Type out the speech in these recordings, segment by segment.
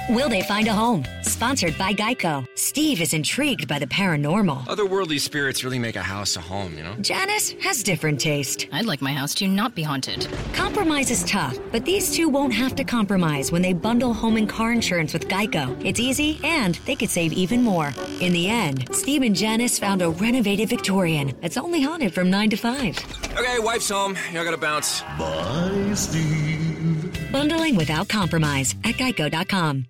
Will they find a home? Sponsored by Geico. Steve is intrigued by the paranormal. Otherworldly spirits really make a house a home, you know? Janice has different taste. I'd like my house to not be haunted. Compromise is tough, but these two won't have to compromise when they bundle home and car insurance with Geico. It's easy, and they could save even more. In the end, Steve and Janice found a renovated Victorian that's only haunted from 9 to 5. Okay, wife's home. I gotta bounce. Bye, Steve. Bundling without compromise at geico.com.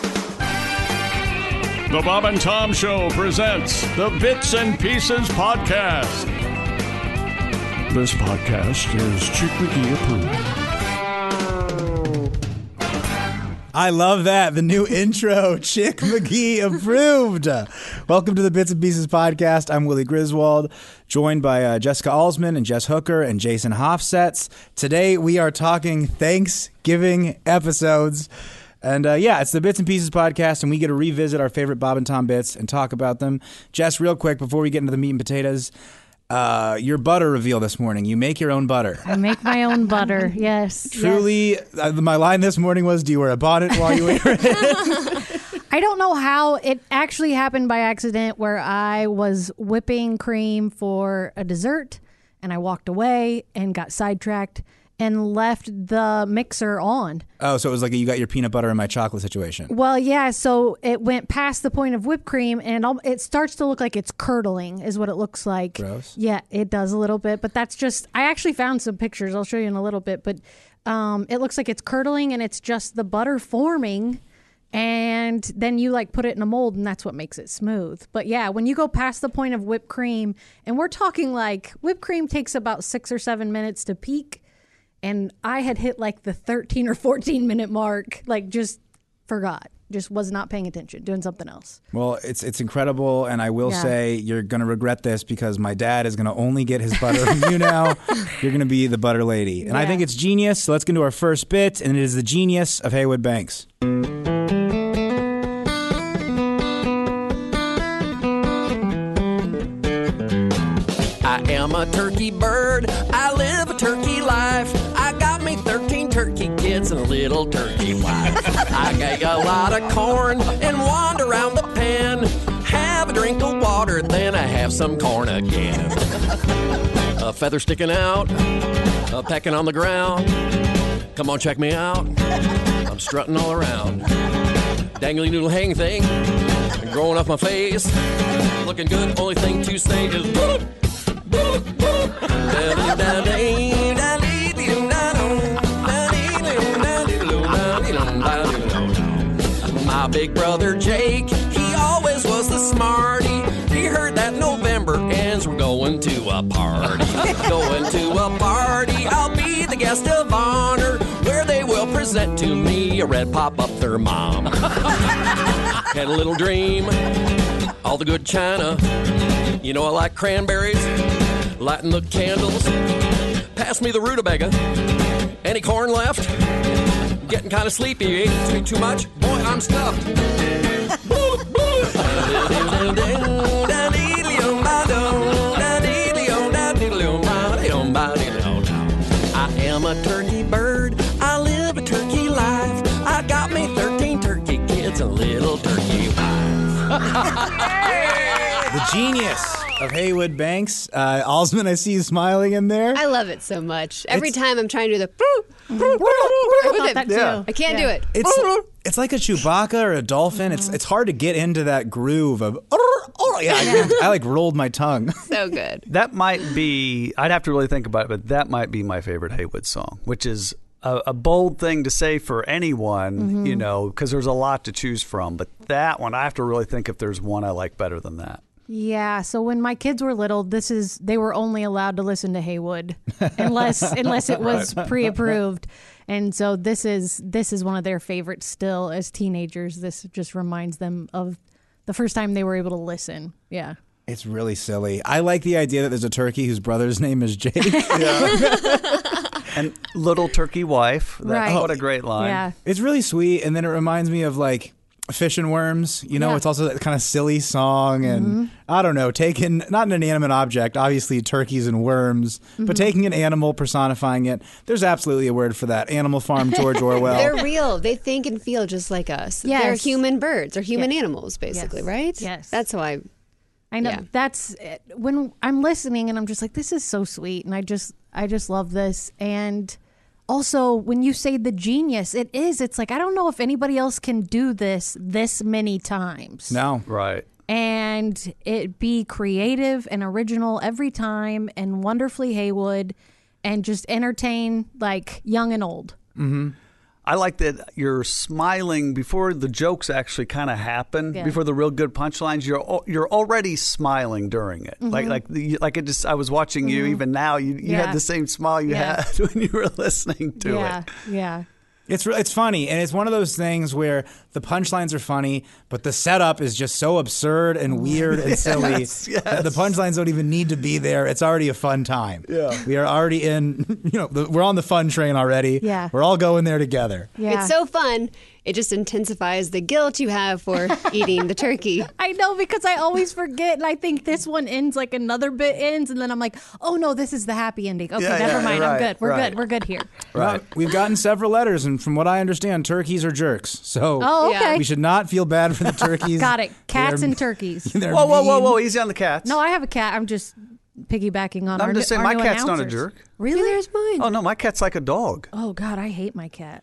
The Bob and Tom Show presents the Bits and Pieces Podcast. This podcast is Chick McGee approved. I love that. The new intro, Chick McGee approved. Welcome to the Bits and Pieces Podcast. I'm Willie Griswold, joined by Jessica Alsman and Jess Hooker and Jason Hofsetz. Today we are talking Thanksgiving episodes. And it's the Bits and Pieces Podcast, and we get to revisit our favorite Bob and Tom bits and talk about them. Jess, real quick, before we get into the meat and potatoes, your butter reveal this morning. You make your own butter. I make my own butter, yes. Truly, yes. My line this morning was, do you wear a bonnet while you wear it? I don't know how. It actually happened by accident where I was whipping cream for a dessert, and I walked away and got sidetracked and left the mixer on. Oh, so it was like you got your peanut butter and my chocolate situation. Well, yeah, so it went past the point of whipped cream, and it starts to look like it's curdling, is what it looks like. Gross. Yeah, it does a little bit, but that's just, I actually found some pictures. I'll show you in a little bit, but it looks like it's curdling, and it's just the butter forming, and then you put it in a mold, and that's what makes it smooth. But yeah, when you go past the point of whipped cream, and we're talking whipped cream takes about 6 or 7 minutes to peak, and I had hit the 13 or 14 minute mark, just forgot, just was not paying attention, doing something else. Well, it's incredible, and I will say you're going to regret this because my dad is going to only get his butter from you now. You're going to be the butter lady. And I think it's genius, so let's get into our first bit, and it is the genius of Haywood Banks. I am a turkey bird, I live a turkey life. I got me 13 turkey kids and a little turkey wife. I get a lot of corn and wander around the pen. Have a drink of water, then I have some corn again. A feather sticking out, a pecking on the ground. Come on, check me out, I'm strutting all around. Dangly noodle hang thing, growing off my face. Looking good, only thing to say is boop. My big brother Jake, he always was the smarty. He heard that November ends, we're going to a party. Going to a party, I'll be the guest of honor, where they will present to me a red pop-up thermom. Had a little dream, all the good china. You know I like cranberries, lighting the candles. Pass me the rutabaga. Any corn left? Getting kind of sleepy. You ate too much? Boy, I'm stuffed. I am a turkey bird. I live a turkey life. I got me 13 turkey kids and a little turkey wife. The genius of Haywood Banks. Alsman, I see you smiling in there. I love it so much. Every time I'm trying to do the I can't do it. It's like a Chewbacca or a dolphin. It's hard to get into that groove of I rolled my tongue. So good. That might be, I'd have to really think about it, but that might be my favorite Haywood song, which is a bold thing to say for anyone, because there's a lot to choose from. But that one, I have to really think if there's one I like better than that. Yeah, so when my kids were little, they were only allowed to listen to Haywood unless it was pre-approved. And so this is one of their favorites still as teenagers. This just reminds them of the first time they were able to listen. Yeah. It's really silly. I like the idea that there's a turkey whose brother's name is Jake. And little turkey wife. Right. What a great line. Yeah. It's really sweet. And then it reminds me of Fish and Worms. You know, Yeah. it's also that kind of silly song, and I don't know, taking not an inanimate object, obviously turkeys and worms, but taking an animal, personifying it. There's absolutely a word for that. Animal Farm, George Orwell. They're real. They think and feel just like us. Yes. They're human birds or human animals, basically, Yes. right? Yes. That's how I know Yeah. that's when I'm listening and I'm just like, this is so sweet, and I just love this. And also, when you say the genius, it's like, I don't know if anybody else can do this many times. No. Right. And it be creative and original every time, and wonderfully Haywood, and just entertain like young and old. I like that you're smiling before the jokes actually kind of happen. Yeah. Before the real good punchlines, you're already smiling during it. Like it just. I was watching you even now. You Yeah. had the same smile you Yeah. had when you were listening to Yeah, it. yeah. It's funny, and it's one of those things where the punchlines are funny, but the setup is just so absurd and weird and silly that the punchlines don't even need to be there. It's already a fun time. Yeah, we are already in. We're on the fun train already. Yeah. we're all going there together. Yeah. It's so fun. It just intensifies the guilt you have for eating the turkey. I know, because I always forget, and I think this one ends like another bit ends, and then I'm like, oh no, this is the happy ending. Okay, Yeah, never yeah, mind. I'm right, good. We're right. good. We're good here. Right. We've gotten several letters, and from what I understand, turkeys are jerks. So Oh, okay. we should not feel bad for the turkeys. Got it. Cats They're- and turkeys. they're Whoa, whoa, whoa, mean. whoa! Easy on the cats. No, I have a cat. I'm just piggybacking on. I'm our just saying, our my new cat's not a announcers. jerk. Really? There's mine. Oh no, my cat's like a dog. Oh God, I hate my cat.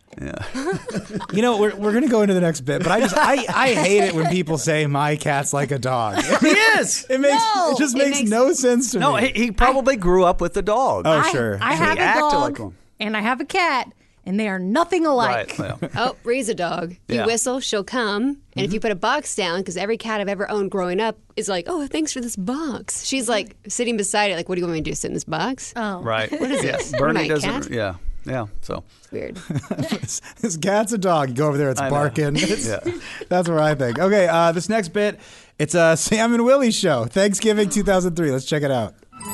We're gonna go into the next bit, but I hate it when people say my cat's like a dog. He is. It just makes no sense to No, me. he probably grew up with the dog. Oh, sure. I have He a acted dog, like one. and I have a cat, and they are nothing alike. Right. Well, Oh, Ree's a dog. If you Yeah. whistle, she'll come. And if you put a box down, because every cat I've ever owned growing up is like, oh, thanks for this box. She's like sitting beside it, like, what do you want me to do, sit in this box? Oh, right. What is this? What Bernie am I, a doesn't. cat? Yeah. Yeah. So. It's weird. This cat's a dog. You go over there, it's I know. barking. Yeah. That's where I think. Okay, this next bit, it's a Sam and Willie show. Thanksgiving 2003. Let's check it out.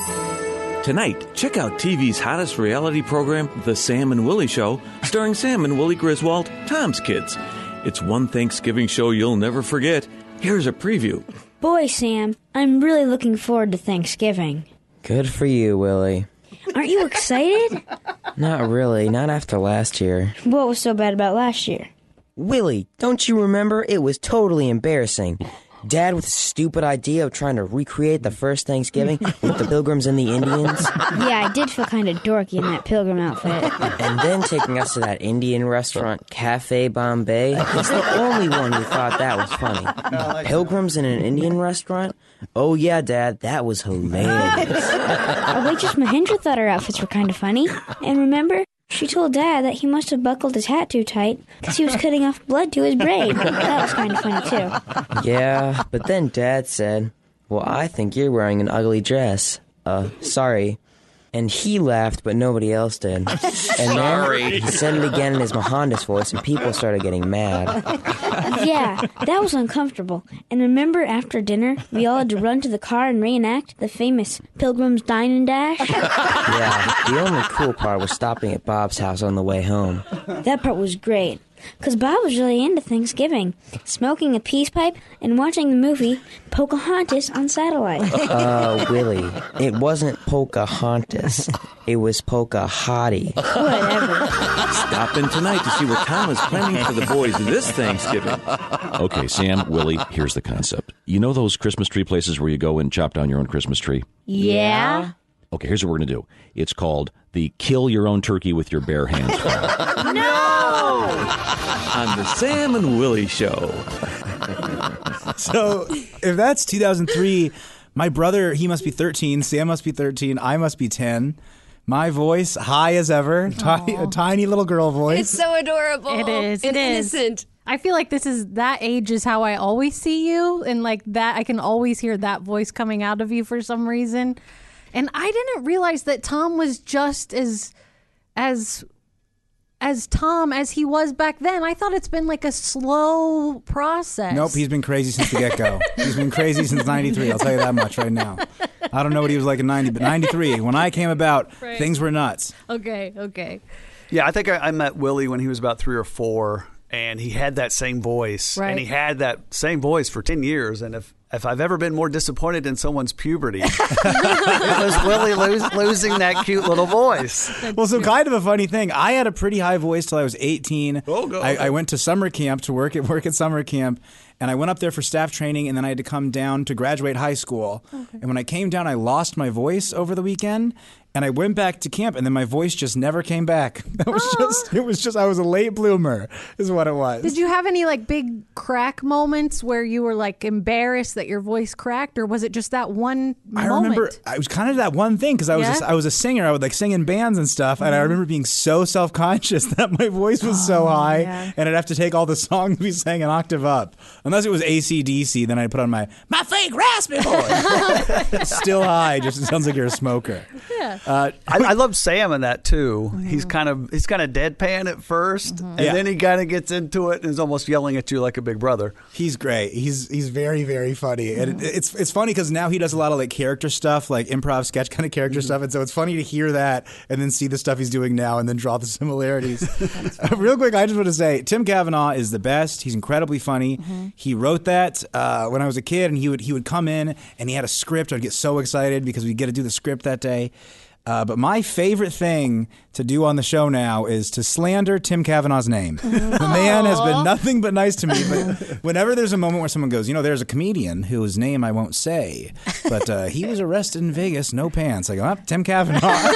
Tonight, check out TV's hottest reality program, The Sam and Willie Show, starring Sam and Willie Griswold, Tom's Kids. It's one Thanksgiving show you'll never forget. Here's a preview. Boy, Sam, I'm really looking forward to Thanksgiving. Good for you, Willie. Aren't you excited? Not really, not after last year. What was so bad about last year? Willie, don't you remember? It was totally embarrassing. Dad with a stupid idea of trying to recreate the first Thanksgiving with the Pilgrims and the Indians. Yeah, I did feel kind of dorky in that pilgrim outfit. And then taking us to that Indian restaurant, Cafe Bombay. He's the only one who thought that was funny. Pilgrims in an Indian restaurant? Oh yeah, Dad, that was hilarious. Our waitress Mahendra thought our outfits were kind of funny. And remember, she told Dad that he must have buckled his hat too tight because he was cutting off blood to his braid. That was kind of funny, too. Yeah, but then Dad said, well, I think you're wearing an ugly dress. Sorry. And he laughed, but nobody else did. And then he said it again in his Mohandas voice, and people started getting mad. Yeah, that was uncomfortable. And remember, after dinner, we all had to run to the car and reenact the famous Pilgrim's Dine and Dash? Yeah, the only cool part was stopping at Bob's house on the way home. That part was great. Because Bob was really into Thanksgiving, smoking a peace pipe and watching the movie Pocahontas on satellite. Willie, it wasn't Pocahontas. It was Pocahottie. Whatever. Stop in tonight to see what Tom is planning for the boys this Thanksgiving. Okay, Sam, Willie, here's the concept. You know those Christmas tree places where you go and chop down your own Christmas tree? Yeah? Okay, here's what we're going to do. It's called the Kill Your Own Turkey with Your Bare Hands. On the Sam and Willie Show. So if that's 2003, my brother, he must be 13. Sam must be 13. I must be 10. My voice, high as ever. A tiny little girl voice. It's so adorable. It is. And It is. innocent. I feel like that age is how I always see you, and like that, I can always hear that voice coming out of you for some reason. And I didn't realize that Tom was just as Tom as he was back then. I thought it's been like a slow process. Nope, he's been crazy since the get-go. He's been crazy since 93, I'll tell you that much right now. I don't know what he was like in 90, but 93, when I came about, things were nuts. Okay. Yeah, I think I met Willie when he was about 3 or 4. and he had that same voice. Right. And he had that same voice for 10 years. And if I've ever been more disappointed in someone's puberty, it was Willie losing that cute little voice. Well, so kind of a funny thing. I had a pretty high voice till I was 18. I went to summer camp to work at summer camp, and I went up there for staff training, and then I had to come down to graduate high school. Okay. And when I came down, I lost my voice over the weekend. And I went back to camp, and then my voice just never came back. It was just, I was a late bloomer, is what it was. Did you have any like big crack moments where you were like embarrassed that your voice cracked, or was it just that one moment? I remember it was kind of that one thing because I was a singer. I would like sing in bands and stuff, and I remember being so self-conscious that my voice was so high, and I'd have to take all the songs we sang an octave up. Unless it was AC/DC, then I'd put on my fake raspy voice. It's still high, just it sounds like you're a smoker. Yeah. I love Sam in that too. Mm-hmm. He's kind of deadpan at first, and then he kind of gets into it and is almost yelling at you like a big brother. He's great. He's very, very funny, and it's funny because now he does a lot of like character stuff, like improv sketch kind of character stuff, and so it's funny to hear that and then see the stuff he's doing now and then draw the similarities. Real quick, I just want to say Tim Cavanaugh is the best. He's incredibly funny. Mm-hmm. He wrote that when I was a kid, and he would come in and he had a script. I'd get so excited because we'd get to do the script that day. But my favorite thing to do on the show now is to slander Tim Cavanaugh's name. The man has been nothing but nice to me. But whenever there's a moment where someone goes, there's a comedian whose name I won't say, but he was arrested in Vegas, no pants. I go, Tim Cavanaugh.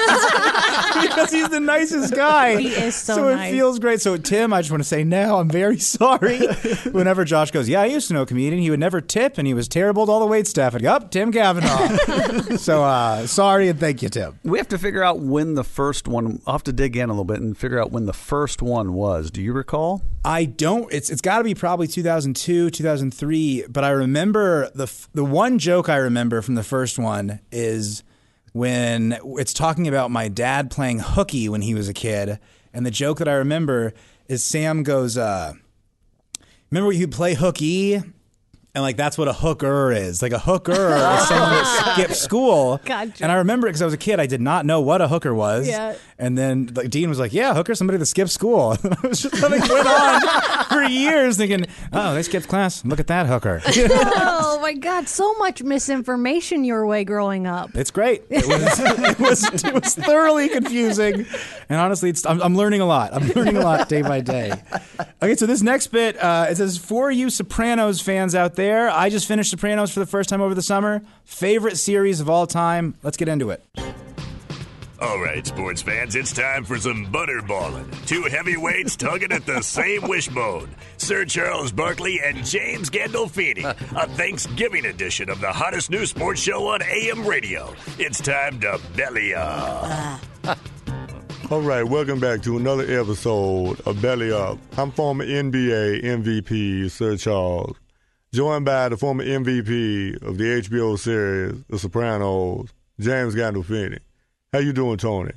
Because he's the nicest guy. He is so nice. It feels great. So Tim, I just want to say now, I'm very sorry. Whenever Josh goes, I used to know a comedian. He would never tip, and he was terrible to all the wait staff. I'd go, Tim Cavanaugh. So sorry, and thank you, Tim. We have to figure out when the first one. I'll have to dig in a little bit and figure out when the first one was. Do you recall? I don't. It's got to be probably 2002, 2003. But I remember the one joke I remember from the first one is when it's talking about my dad playing hooky when he was a kid. And the joke that I remember is Sam goes, remember when you play hooky? And like that's what a hooker is. Like a hooker is someone that skips school. Gotcha. And I remember it because I was a kid. I did not know what a hooker was. Yeah. And then like Dean was like, "Yeah, hooker, somebody that skips school." And I was just something went on for years, thinking, "Oh, they skipped class. Look at that hooker." Oh my God, so much misinformation your way growing up. It's great. It was thoroughly confusing, and honestly, I'm learning a lot. I'm learning a lot day by day. Okay, so this next bit it says, "For you Sopranos fans out there, I just finished Sopranos for the first time over the summer. Favorite series of all time. Let's get into it." All right, sports fans, it's time for some butterballing. Two heavyweights tugging at the same wishbone. Sir Charles Barkley and James Gandolfini. A Thanksgiving edition of the hottest new sports show on AM radio. It's time to belly up. All right, welcome back to another episode of Belly Up. I'm former NBA MVP Sir Charles, joined by the former MVP of the HBO series The Sopranos, James Gandolfini. How you doing, Tony?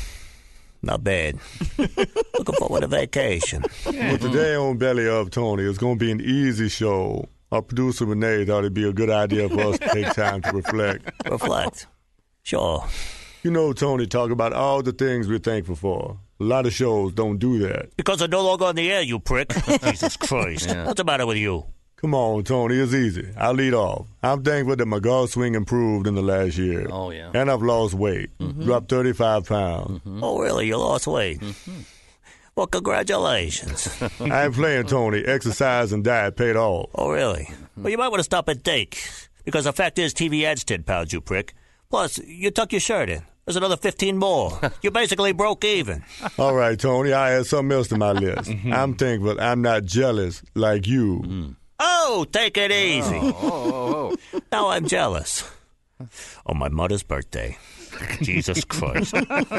Not bad. Looking forward to vacation. Well, today on Belly Up, Tony, it's going to be an easy show. Our producer, Renee, thought it'd be a good idea for us to take time to reflect. Reflect? Sure. You know, Tony, talk about all the things we're thankful for. A lot of shows don't do that. Because they're no longer on the air, you prick. Jesus Christ. Yeah. What's the matter with you? Come on, Tony, it's easy. I'll lead off. I'm thankful that my golf swing improved in the last year. Oh, yeah. And I've lost weight. Dropped 35 pounds. Mm-hmm. Oh, really? You lost weight? Mm-hmm. Well, congratulations. I ain't playing, Tony. Exercise and diet paid off. Oh, really? Well, you might want to stop at Dake. Because the fact is, TV adds 10 pounds, you prick. Plus, you tuck your shirt in. There's another 15 more. You basically broke even. All right, Tony, I add something else to my list. I'm thankful I'm not jealous like you. Oh, take it easy. Now I'm jealous. On my mother's birthday. Jesus Christ.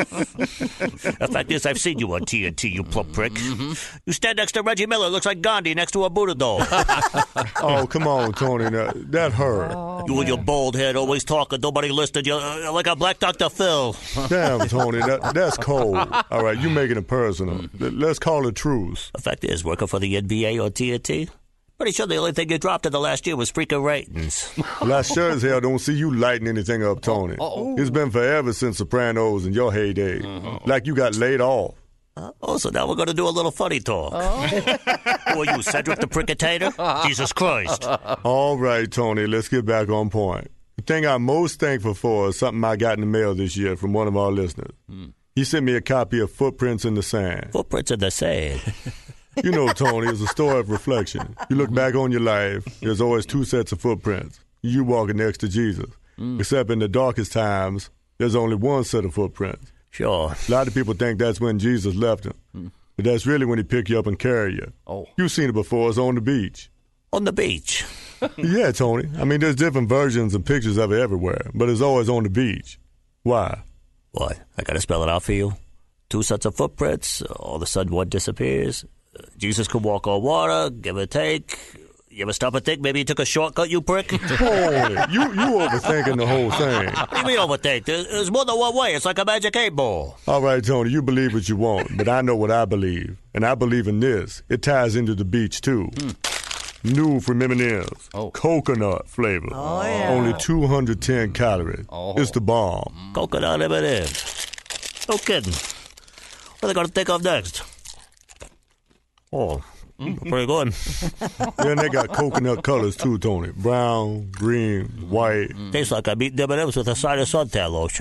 The fact is, I've seen you on TNT, you plump prick. You stand next to Reggie Miller, looks like Gandhi next to a Buddha doll. Oh, come on, Tony. That hurt. You and your bald head always talking, nobody listened. You're like a black Dr. Phil. Damn, Tony, that's cold. All right, you making it personal. Let's call it truce. The fact is, working for the NBA on TNT, pretty sure the only thing you dropped in the last year was freaking ratings. Well, I sure as hell don't see you lighting anything up, Tony. It's been forever since Sopranos in your heyday. Like you got laid off. So now we're going to do a little funny talk. Who are you, Cedric the Prickatator? Jesus Christ. All right, Tony, let's get back on point. The thing I'm most thankful for is something I got in the mail this year from one of our listeners. He sent me a copy of Footprints in the Sand. Footprints in the Sand? You know, Tony, it's a story of reflection. You look back on your life, there's always two sets of footprints. You walking next to Jesus. Except in the darkest times, there's only one set of footprints. Sure. A lot of people think that's when Jesus left him. But that's really when he picked you up and carried you. You've seen it before. It's on the beach. On the beach? Yeah, Tony. I mean, there's different versions and pictures of it everywhere, but it's always on the beach. Why? What? I got to spell it out for you? Two sets of footprints, all of a sudden one disappears. Jesus could walk on water, give or take. You ever stop and think maybe he took a shortcut, you prick? Holy, you overthinking the whole thing. What do you mean overthink? There's more than one way. It's like a magic 8-ball. All right, Tony, you believe what you want, but I know what I believe. And I believe in this. It ties into the beach, too. New from M&M's. Coconut flavor. Oh, yeah. Only 210 calories. It's the bomb. Coconut M&M's. No kidding. What are they going to think of next? Oh, pretty good. Then they got coconut colors, too, Tony. Brown, green, white. Tastes like I'm eating M&M's with a side of suntan lotion.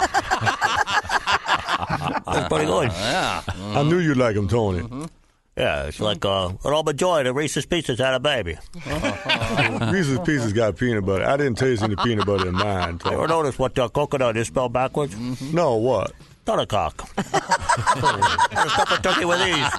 That's pretty good. I knew you'd like them, Tony. Yeah, it's like an almond joy that Reese's Pieces had a baby. Reese's Pieces got peanut butter. I didn't taste any peanut butter in mine, Tony. You ever notice what coconut is spelled backwards? No, what? Turtle-cock. Stuff a turkey with these.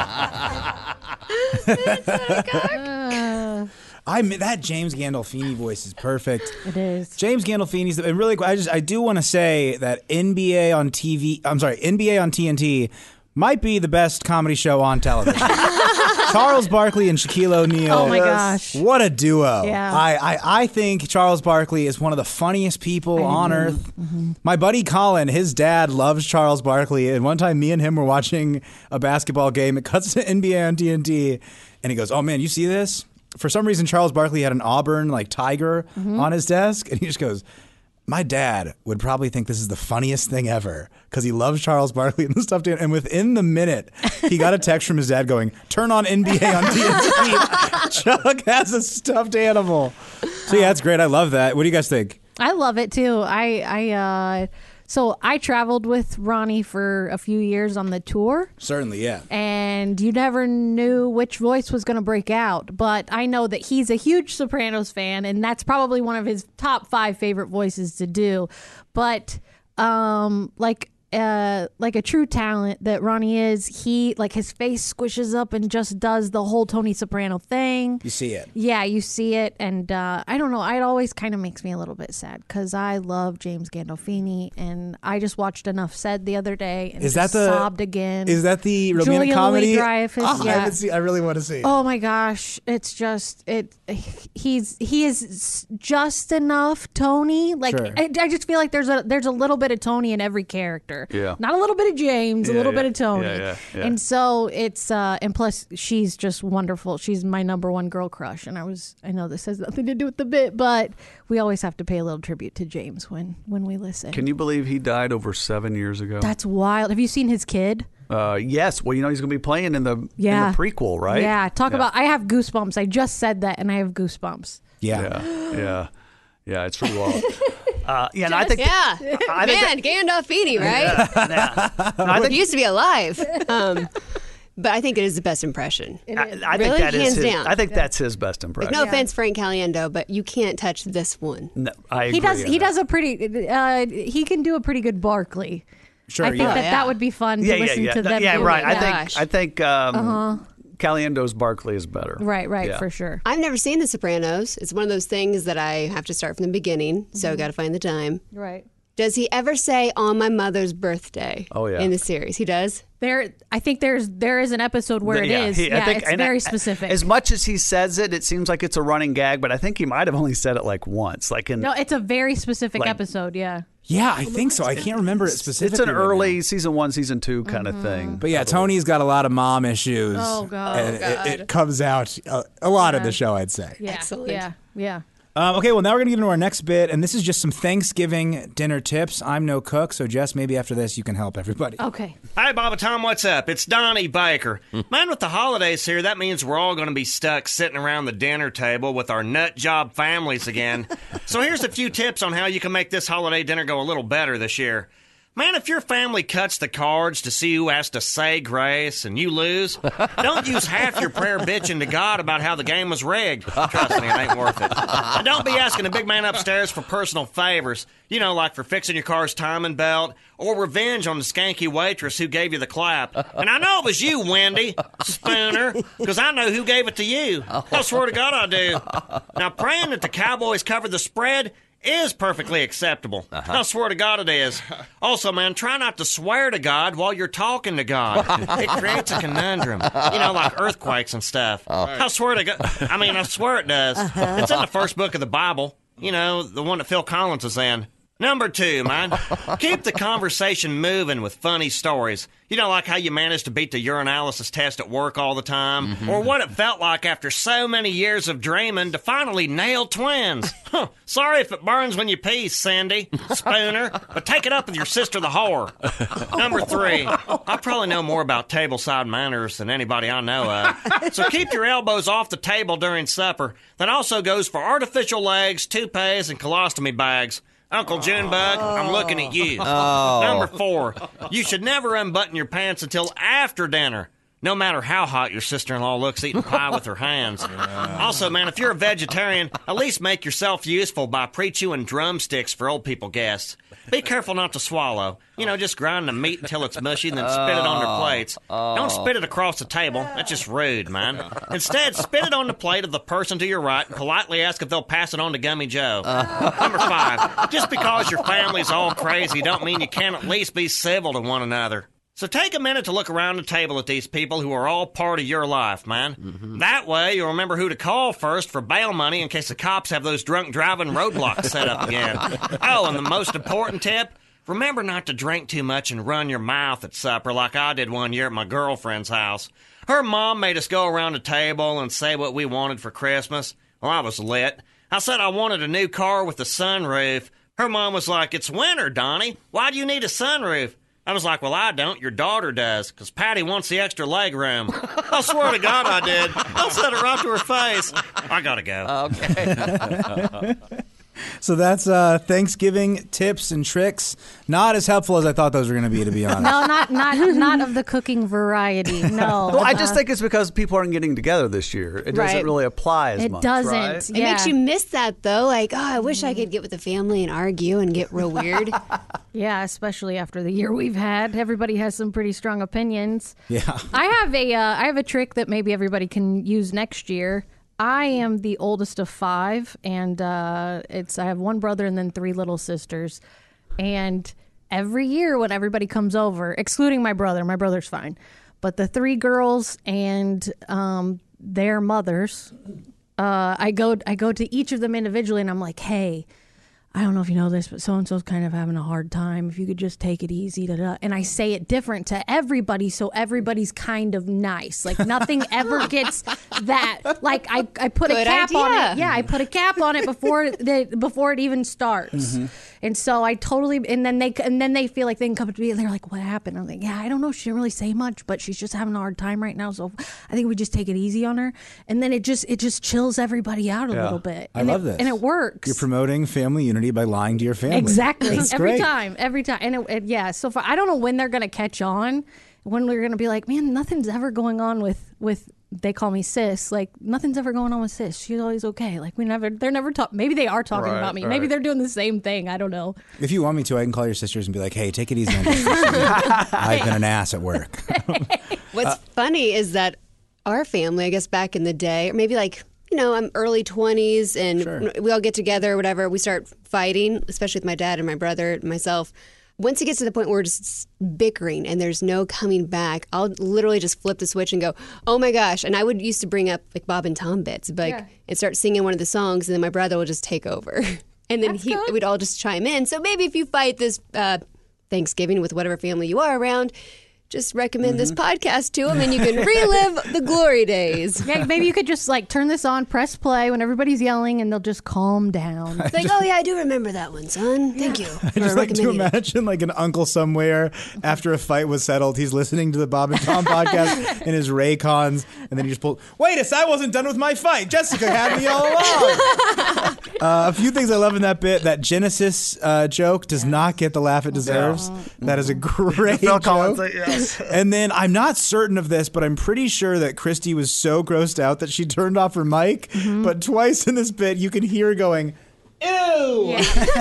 That James Gandolfini voice is perfect. It is. James Gandolfini's and really I do want to say that NBA on TNT might be the best comedy show on television. Charles Barkley and Shaquille O'Neal. Oh my gosh. What a duo. Yeah. I think Charles Barkley is one of the funniest people on earth. My buddy Colin, his dad loves Charles Barkley, and one time me and him were watching a basketball game. It cuts to NBA on TNT, and he goes, "Oh man, you see this?" For some reason, Charles Barkley had an Auburn tiger on his desk, and he just goes, "My dad would probably think this is the funniest thing ever because he loves Charles Barkley and the stuff." And within the minute, he got a text from his dad going, "Turn on NBA on TNT." Chuck has a stuffed animal. So yeah, that's great. I love that. What do you guys think? I love it too. So I traveled with Ronnie for a few years on the tour. Certainly, yeah. And you never knew which voice was going to break out. But I know that he's a huge Sopranos fan, and that's probably one of his top 5 favorite voices to do. But like a true talent that Ronnie is, he his face squishes up and just does the whole Tony Soprano thing. You see it. Yeah, you see it. And I don't know, it always kind of makes me a little bit sad because I love James Gandolfini, and I just watched Enough Said the other day and sobbed again. Is that the romantic Julia comedy? Louis-Dreyfus, I yeah. haven't seen. I really want to see. Oh my gosh, it's just he is just enough Tony. Sure. I just feel like there's a little bit of Tony in every character. Yeah. Not a little bit of James, a little bit of Tony. Yeah. And so it's and plus she's just wonderful. She's my number one girl crush. And I know this has nothing to do with the bit, but we always have to pay a little tribute to James when we listen. Can you believe he died over 7 years ago? That's wild. Have you seen his kid? Yes. Well, he's going to be playing in the prequel, right? Yeah. Talk about, I have goosebumps. I just said that and I have goosebumps. Yeah. It's pretty wild. And I think Gandolfini, right? I think he used to be alive. But I think it is the best impression. I think that is hands down. I think that's his best impression. No offense, Frank Caliendo, but you can't touch this one. No, I agree. He does a pretty. He can do a pretty good Barkley. Sure. I think that would be fun to listen to them. Yeah, do right. it. I think. Caliendo's Barkley is better. Right, for sure. I've never seen The Sopranos. It's one of those things that I have to start from the beginning, so I got to find the time. Right. Does he ever say "on my mother's birthday"? Oh yeah. In the series, he does. I think there is an episode where it is. It's very specific. As much as he says it, it seems like it's a running gag, but I think he might have only said it once. No, it's a very specific episode. Yeah. Yeah, I think so. I can't remember it specifically. It's an early season 1, season 2 kind of thing. But yeah, Tony's got a lot of mom issues. Oh God. And it comes out a lot of the show, I'd say. Yeah. Excellent. Yeah. Okay, well, now we're going to get into our next bit, and this is just some Thanksgiving dinner tips. I'm no cook, so Jess, maybe after this you can help everybody. Okay. Hey, Baba Tom, what's up? It's Donnie Baker. Man, with the holidays here, that means we're all going to be stuck sitting around the dinner table with our nut job families again. So here's a few tips on how you can make this holiday dinner go a little better this year. Man, if your family cuts the cards to see who has to say grace and you lose, don't use half your prayer bitching to God about how the game was rigged. Trust me, it ain't worth it. And don't be asking the big man upstairs for personal favors, you know, like for fixing your car's timing belt or revenge on the skanky waitress who gave you the clap. And I know it was you, Wendy Spooner, because I know who gave it to you. I swear to God I do. Now, praying that the Cowboys cover the spread is perfectly acceptable. I swear to God it is. Also, man, try not to swear to God while you're talking to God. It creates a conundrum. You know, like earthquakes and stuff. I swear to God. I swear it does. It's in the first book of the Bible. You know, the one that Phil Collins is in. Number 2, man, keep the conversation moving with funny stories. You know, like how you managed to beat the urinalysis test at work all the time, or what it felt like after so many years of dreaming to finally nail twins. Sorry if it burns when you pee, Sandy Spooner, but take it up with your sister the whore. Number 3, I probably know more about tableside manners than anybody I know of. So keep your elbows off the table during supper. That also goes for artificial legs, toupees, and colostomy bags. Uncle Junebug, I'm looking at you. Number 4, you should never unbutton your pants until after dinner, no matter how hot your sister-in-law looks eating pie with her hands. Also, man, if you're a vegetarian, at least make yourself useful by pre-chewing drumsticks for old people guests. Be careful not to swallow. You know, just grind the meat until it's mushy and then spit it on their plates. Don't spit it across the table. That's just rude, man. Instead, spit it on the plate of the person to your right and politely ask if they'll pass it on to Gummy Joe. Number 5, just because your family's all crazy don't mean you can't at least be civil to one another. So take a minute to look around the table at these people who are all part of your life, man. That way you'll remember who to call first for bail money in case the cops have those drunk driving roadblocks set up again. Oh, and the most important tip, remember not to drink too much and run your mouth at supper like I did one year at my girlfriend's house. Her mom made us go around the table and say what we wanted for Christmas. Well, I was lit. I said I wanted a new car with a sunroof. Her mom was like, "It's winter, Donnie. Why do you need a sunroof?" I was like, "Well, I don't. Your daughter does, because Patty wants the extra leg room." I swear to God I did. I said it right to her face. I gotta go. Okay. So that's Thanksgiving tips and tricks. Not as helpful as I thought those were going to be honest. No, not of the cooking variety. No. Well, I just think it's because people aren't getting together this year. It doesn't really apply as much. It doesn't. Right? It makes you miss that, though. Like, oh, I wish I could get with the family and argue and get real weird. Yeah, especially after the year we've had. Everybody has some pretty strong opinions. Yeah. I have a trick that maybe everybody can use next year. I am the oldest of 5, and I have one brother and then 3 little sisters. And every year when everybody comes over, excluding my brother's fine, but the 3 girls and their mothers, I go to each of them individually, and I'm like, "Hey, I don't know if you know this, but so-and-so's kind of having a hard time. If you could just take it easy." And I say it different to everybody, so everybody's kind of nice. Like, nothing ever gets that. Like, I put Good a cap idea. on it. Yeah, I put a cap on it before it even starts. Mm-hmm. And so I totally, and then they feel like they can come to me and they're like, "What happened?" I'm like, "Yeah, I don't know. She didn't really say much, but she's just having a hard time right now. So I think we just take it easy on her." And then it just chills everybody out a little bit. I love this. And it works. You're promoting family unity by lying to your family. Exactly. That's every great. time. And yeah, so far, I don't know when they're going to catch on, when we're going to be like, "Man, nothing's ever going on with they call me sis. Like, nothing's ever going on with sis. She's always okay. Like, they're never talking. Maybe they are talking about me. Maybe they're doing the same thing. I don't know." If you want me to, I can call your sisters and be like, "Hey, take it easy on this. I've been an ass at work." What's funny is that our family, I guess back in the day, or maybe like, you know, I'm early 20s and we all get together or whatever, we start fighting, especially with my dad and my brother and myself. Once it gets to the point where we're just bickering and there's no coming back, I'll literally just flip the switch and go, "Oh my gosh." And I would used to bring up like Bob and Tom bits, and start singing one of the songs, and then my brother will just take over. And then we'd all just chime in. So maybe if you fight this Thanksgiving with whatever family you are around, just recommend this podcast to them and you can relive the glory days. Yeah, maybe you could just like turn this on, press play when everybody's yelling, and they'll just calm down. It's like, oh yeah, I do remember that one, son. Thank you. I just like to imagine like an uncle somewhere after a fight was settled. He's listening to the Bob and Tom podcast in his Raycons, and then he just pulled, wait, I wasn't done with my fight. Jessica had me all along. A few things I love in that bit. That Genesis joke does not get the laugh it deserves. That is a great joke. And then I'm not certain of this, but I'm pretty sure that Christy was so grossed out that she turned off her mic. But twice in this bit, you can hear her going, ew! Yeah.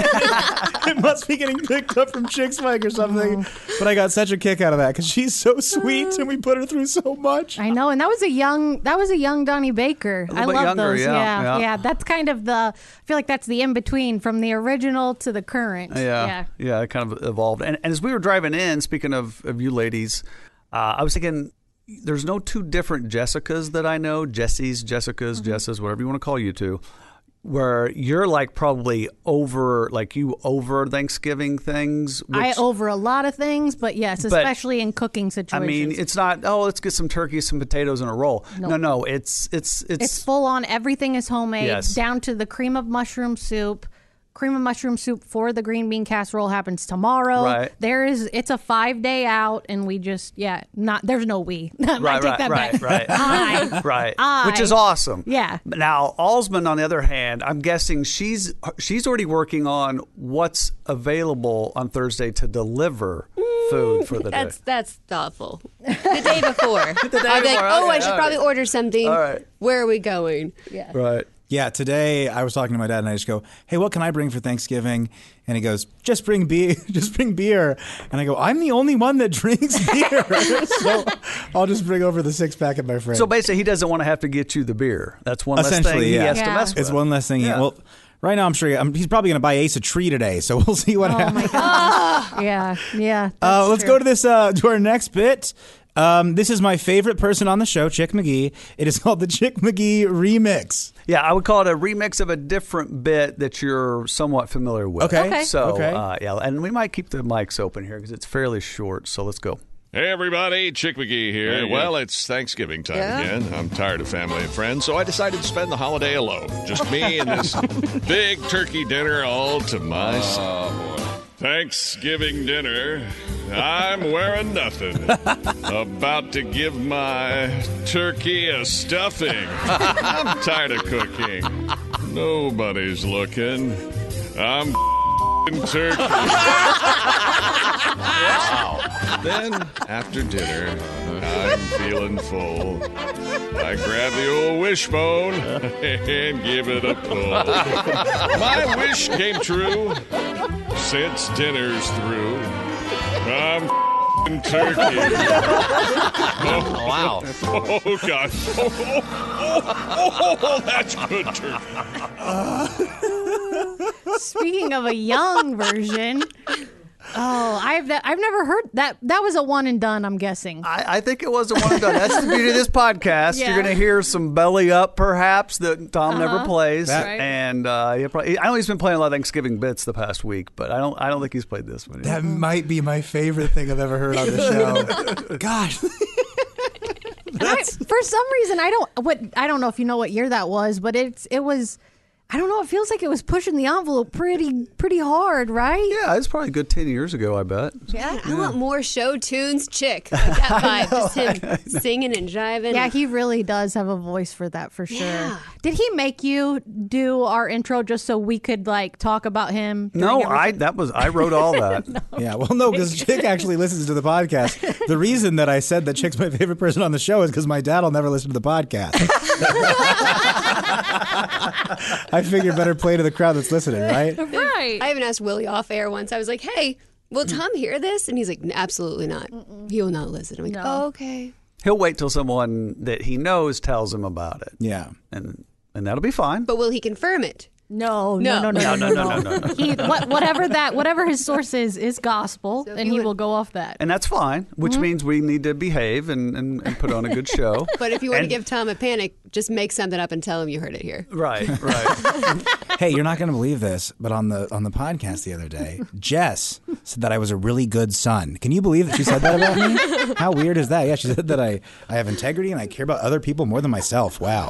It must be getting picked up from Chick's mic or something. But I got such a kick out of that because she's so sweet and we put her through so much. I know, and that was a young Donnie Baker. I love those. Yeah. That's kind of I feel like that's the in between from the original to the current. Yeah. It kind of evolved. And as we were driving in, speaking of you ladies, I was thinking, there's no two different Jessicas that I know. Jessies, Jessicas, Jessas, whatever you want to call you two. Where you're like probably over Thanksgiving things. I over a lot of things, but yes, especially in cooking situations. I mean, it's not, let's get some turkey, some potatoes, and a roll. Nope. No, it's full on. Everything is homemade, yes. Down to the cream of mushroom soup. Cream of mushroom soup for the green bean casserole happens tomorrow. Right. It's a 5-day out, and we just there's no we. I take that back. Right. Which is awesome. Yeah. Now, Alsman, on the other hand, I'm guessing she's already working on what's available on Thursday to deliver food for the day. That's thoughtful. The day before. I'll be like, I should probably order something. All right. Where are we going? Yeah. Right. Yeah, today I was talking to my dad and I just go, hey, what can I bring for Thanksgiving? And he goes, just bring beer. And I go, I'm the only one that drinks beer. So I'll just bring over the 6-pack of my friend. So basically he doesn't want to have to get you the beer. That's one less thing he has to mess with. It's one less thing. Well, right now I'm sure he's probably going to buy Ace a tree today. So we'll see what happens. Oh, my gosh. Yeah. Let's go to this to our next bit. This is my favorite person on the show, Chick McGee. It is called the Chick McGee Remix. Yeah, I would call it a remix of a different bit that you're somewhat familiar with. Okay. So, and we might keep the mics open here because it's fairly short. So let's go. Hey, everybody. Chick McGee here. Well, it's Thanksgiving time again. I'm tired of family and friends, so I decided to spend the holiday alone. Just me and this big turkey dinner all to myself. Thanksgiving dinner, I'm wearing nothing. About to give my turkey a stuffing. I'm tired of cooking. Nobody's looking. I'm turkey. Wow. Then, after dinner, I'm feeling full. I grab the old wishbone and give it a pull. My wish came true. Since dinner's through, I'm turkey. Oh, wow. Oh, God. Oh, that's good turkey. Speaking of a young version... Oh, I've never heard that. That was a one and done, I'm guessing. I think it was a one and done. That's the beauty of this podcast. Yeah. You're going to hear some belly up, perhaps, that Tom never plays. Right. And I know he's been playing a lot of Thanksgiving bits the past week, but I don't think he's played this one yet. That might be my favorite thing I've ever heard on the show. Gosh. For some reason, I don't know if you know what year that was, but it was. I don't know. It feels like it was pushing the envelope pretty hard, right? Yeah, it's probably a good 10 years ago, I bet. Yeah, I want more show tunes, Chick. Like that vibe, just him singing and jiving. Yeah, he really does have a voice for that, for sure. Yeah. Did he make you do our intro just so we could like talk about him? No, I wrote all that. No. Yeah, well, no, because Chick actually listens to the podcast. The reason that I said that Chick's my favorite person on the show is because my dad will never listen to the podcast. I figured better play to the crowd that's listening, right? Right. I even asked Willie off air once. I was like, hey, will Tom hear this? And he's like, absolutely not. He will not listen. I'm like, oh, okay. He'll wait till someone that he knows tells him about it. Yeah. And that'll be fine. But will he confirm it? No. Whatever his source is gospel, and he will go off that. And that's fine, which means we need to behave and put on a good show. But if you want to give Tom a panic, just make something up and tell him you heard it here. Right. Hey, you're not going to believe this, but on the podcast the other day, Jess said that I was a really good son. Can you believe that she said that about me? How weird is that? Yeah, she said that I have integrity and I care about other people more than myself. Wow.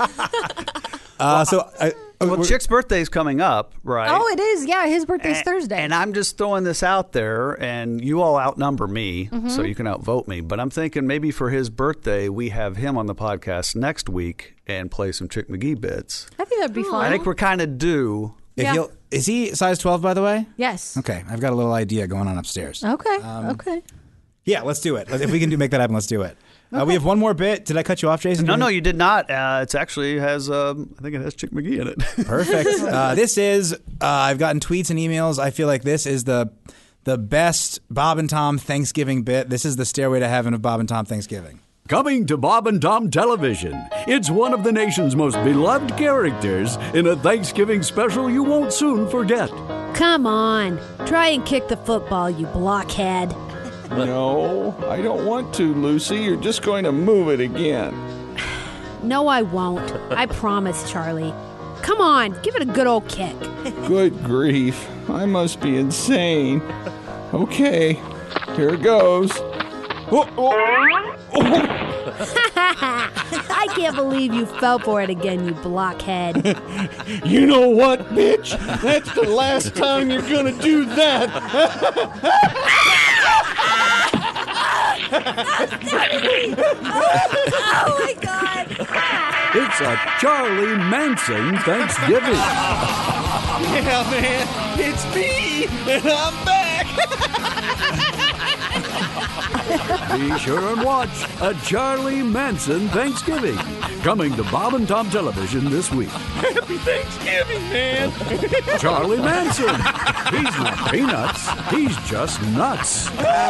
Chick's birthday is coming up, right? Oh, it is. Yeah, his birthday's Thursday. And I'm just throwing this out there, and you all outnumber me, so you can outvote me. But I'm thinking maybe for his birthday, we have him on the podcast next week and play some Chick McGee bits. I think that'd be fun. I think we're kind of due. Is he size 12, by the way? Yes. Okay, I've got a little idea going on upstairs. Okay. Yeah, let's do it. If we can make that happen, let's do it. Okay. We have one more bit. Did I cut you off, Jason? No, you did not. It actually has, I think it has Chick McGee in it. Perfect. This is, I've gotten tweets and emails. I feel like this is the best Bob and Tom Thanksgiving bit. This is the Stairway to Heaven of Bob and Tom Thanksgiving. Coming to Bob and Tom Television, it's one of the nation's most beloved characters in a Thanksgiving special you won't soon forget. Come on, try and kick the football, you blockhead. No, I don't want to, Lucy. You're just going to move it again. No, I won't. I promise, Charlie. Come on, give it a good old kick. Good grief. I must be insane. Okay, here it goes. I can't believe you fell for it again, you blockhead. You know what, bitch? That's the last time you're gonna do that. Oh my God! It's a Charlie Manson Thanksgiving. Yeah, man, it's me, and I'm back. Be sure and watch A Charlie Manson Thanksgiving, coming to Bob and Tom Television this week. Happy Thanksgiving, man. Charlie Manson. He's not peanuts. He's just nuts.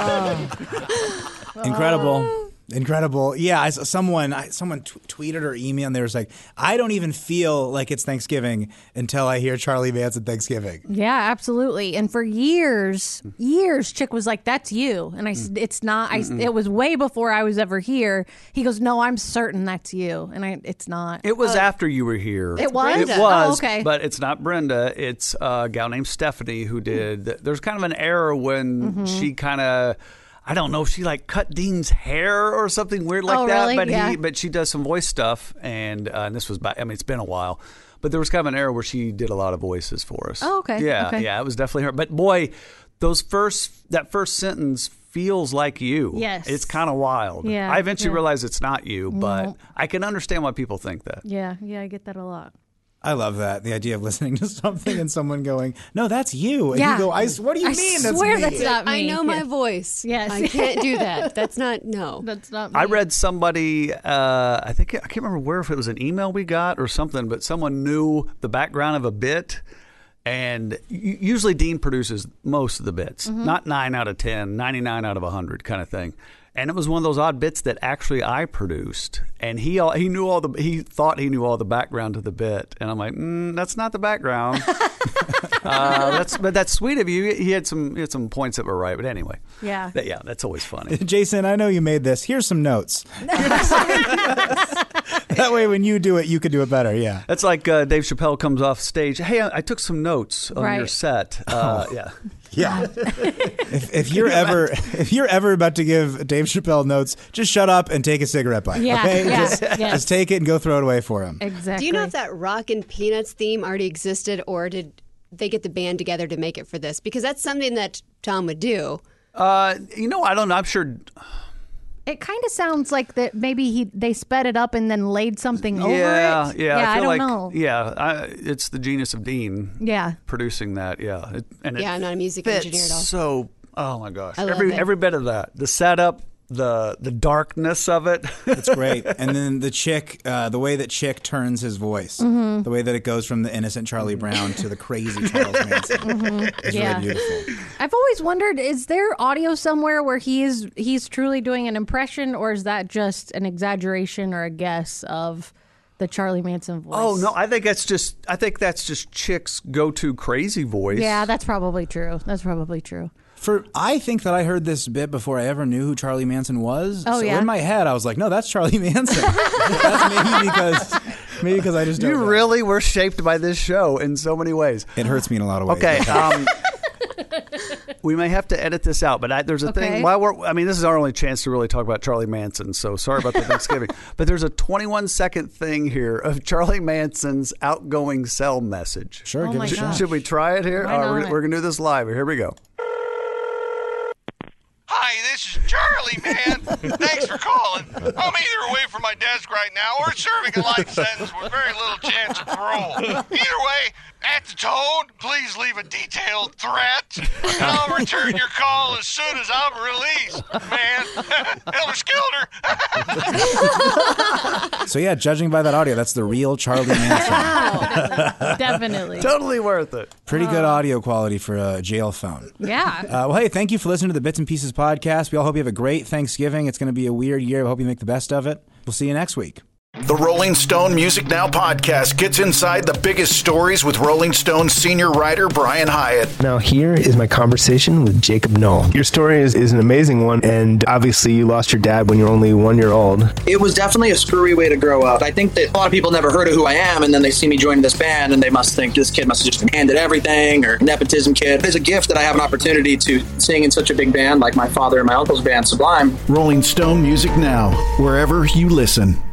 Incredible. Yeah, someone tweeted or emailed, and they was like, I don't even feel like it's Thanksgiving until I hear Charlie Manson Thanksgiving. Yeah, absolutely. And for years, Chick was like, that's you. And I said, it's not. It was way before I was ever here. He goes, no, I'm certain that's you. And it's not. It was after you were here. It was? It was, oh, okay. But it's not Brenda. It's a gal named Stephanie who did. There's kind of an error when she kind of... I don't know if she like cut Dean's hair or something weird like that, really? but she does some voice stuff, and this was back. I mean, it's been a while, but there was kind of an era where she did a lot of voices for us. Oh, okay. Yeah, it was definitely her. But boy, that first sentence feels like you. Yes, it's kind of wild. Yeah, I eventually realized it's not you, but I can understand why people think that. Yeah, I get that a lot. I love that. The idea of listening to something and someone going, no, that's you. And you go, what do you mean I swear that's me? That's not me. I know my voice. Yes. I can't do that. That's not me. That's not me. I read somebody, I can't remember where, if it was an email we got or something, but someone knew the background of a bit. And usually Dean produces most of the bits, not 9 out of 10, 99 out of 100 kind of thing. And it was one of those odd bits that actually I produced, and he thought he knew all the background to the bit, and I'm like, that's not the background. But that's sweet of you. He had some points that were right, but anyway, that's always funny. Jason, I know you made this. Here's some notes. That way, when you do it, you can do it better. Yeah, that's like Dave Chappelle comes off stage. Hey, I took some notes on your set. Yeah. Yeah. If you're ever about to give Dave Chappelle notes, just shut up and take a cigarette bite. Yeah. Okay? Yeah. Just take it and go throw it away for him. Exactly. Do you know if that Rockin' Peanuts theme already existed, or did they get the band together to make it for this? Because that's something that Tom would do. I don't know. I'm sure. It kind of sounds like that maybe they sped it up and then laid something over it. Yeah. I don't know. Yeah, it's the genius of Dean. Yeah. Producing that. Yeah. I'm not a music engineer at all. So, oh my gosh, I love it. Every bit of that, the setup, the darkness of it. It's great. And then the Chick, the way that Chick turns his voice, the way that it goes from the innocent Charlie Brown to the crazy Charles Manson is really beautiful. I've always wondered, is there audio somewhere where he's truly doing an impression, or is that just an exaggeration or a guess of the Charlie Manson voice. Oh no, I think that's just Chick's go-to crazy voice. Yeah, that's probably true. I think that I heard this bit before I ever knew who Charlie Manson was. Oh, so yeah? in my head, I was like, no, that's Charlie Manson. That's maybe because I just don't know. You really were shaped by this show in so many ways. It hurts me in a lot of ways. Okay. We may have to edit this out, but there's a thing. This is our only chance to really talk about Charlie Manson, so sorry about the Thanksgiving. But there's a 21-second thing here of Charlie Manson's outgoing cell message. Sure, give it a shot. Should we try it here? We're going to do this live. Here we go. Hi, this is Charlie, man. Thanks for calling. I'm either away from my desk right now or serving a life sentence with very little chance of parole. Either way, at the tone, please leave a detailed threat, and I'll return your call as soon as I'm released, man. Helter Skelter. So yeah, judging by that audio, that's the real Charlie Manson. Wow. Definitely. Totally worth it. Pretty good audio quality for a jail phone. Yeah. Well, hey, thank you for listening to the Bits and Pieces podcast. We all hope you have a great Thanksgiving. It's going to be a weird year. I hope you make the best of it. We'll see you next week. The Rolling Stone Music Now podcast gets inside the biggest stories with Rolling Stone senior writer Brian Hyatt. Now here is my conversation with Jacob Knoll. Your story is an amazing one, and obviously you lost your dad when you were only 1 year old. It was definitely a screwy way to grow up. I think that a lot of people never heard of who I am, and then they see me joining this band, and they must think this kid must have just been handed everything, or nepotism kid. It's a gift that I have an opportunity to sing in such a big band like my father and my uncle's band, Sublime. Rolling Stone Music Now, wherever you listen.